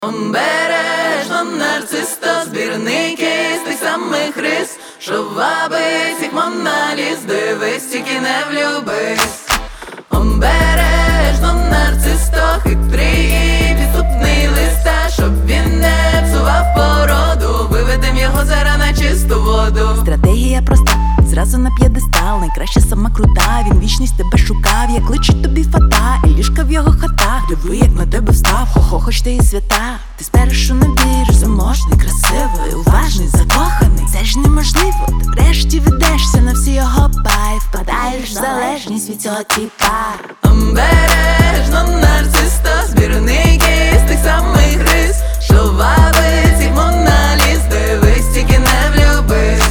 Обережно нарциста, збірники з тих самих рис, що вабить всіх Монналіз, дивись, тільки не влюбись. Обережно нарциста, хитрий і підступний листа, щоб він не псував породу, виведем його зараз на чисту воду. Стратегія проста, зразу на п'єдестал, найкраща сама крута. Він вічність тебе шукав, як личить тобі фата, і ліжка в його хатах. Диви, як на тебе встав, хо-хо, хоч ти і свята. Ти спершу не віриш, заможний, красивий, уважний, закоханий. Це ж неможливо, ти врешті ведешся на всі його бай, впадаєш в залежність від цього тіпа. Обережно нарциста, збірники з тих самих рис, що вабить всіх Монналіз, дивись, тільки не влюбись.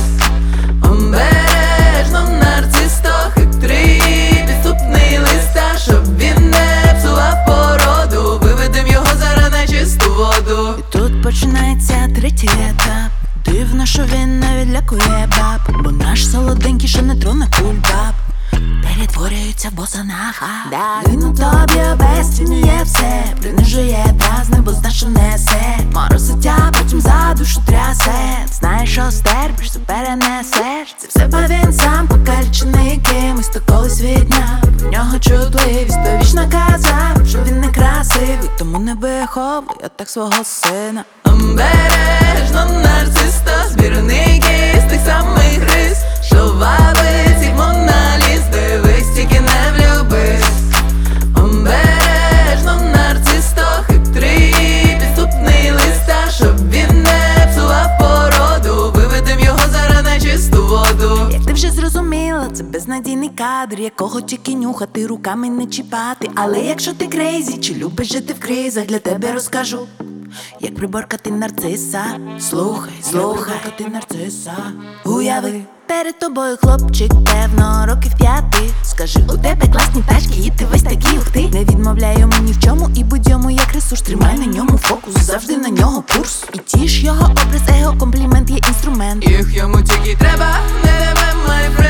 Обережно нарциста, хитрий і підступний листа, щоб він не псував породу, виведем його зараз на чисту воду. І тут починається третій етап. Дивно, що він не відлякує баб, бо наш солоденький, що не троне кульбаб, перетворюється в босонаха. Він у тобі обесцінює все, принижує, дразне, бо зна, що несе. Моросиття, потім за душу трясе. Знаєш, що стерпиш, все перенесеш. Це все, бо він сам покалічений кимось, то колись відняв в нього чутливість, то вічно казав, що він не красивий, тому не виховуй я так свого сина. Обережно нарциста, збірники з тих самих рис, що вабить всіх Монналіз, дивись, тільки не влюбись. Обережно нарциста, хитрий і підступний листа, щоб він не псував породу, виведем його зараз на чисту воду. Як ти вже зрозуміла, це безнадійний кадр, якого тільки нюхати, руками не чіпати. Але якщо ти крейзі, чи любиш жити в кризах, для тебе розкажу, як приборкати нарциса. Слухай, слухай, як приборкати нарциса. Уяви, перед тобою хлопчик, певно, років 5. Скажи, у тебе класні тачки, і ти весь такий, ух ти. Не відмовляй йому ні в чому, і будь йому як ресурс. Тримай на ньому фокус, завжди на нього курс. І тіш його образ, его комплімент є інструмент. Їх йому тільки треба, не тебе, my friend.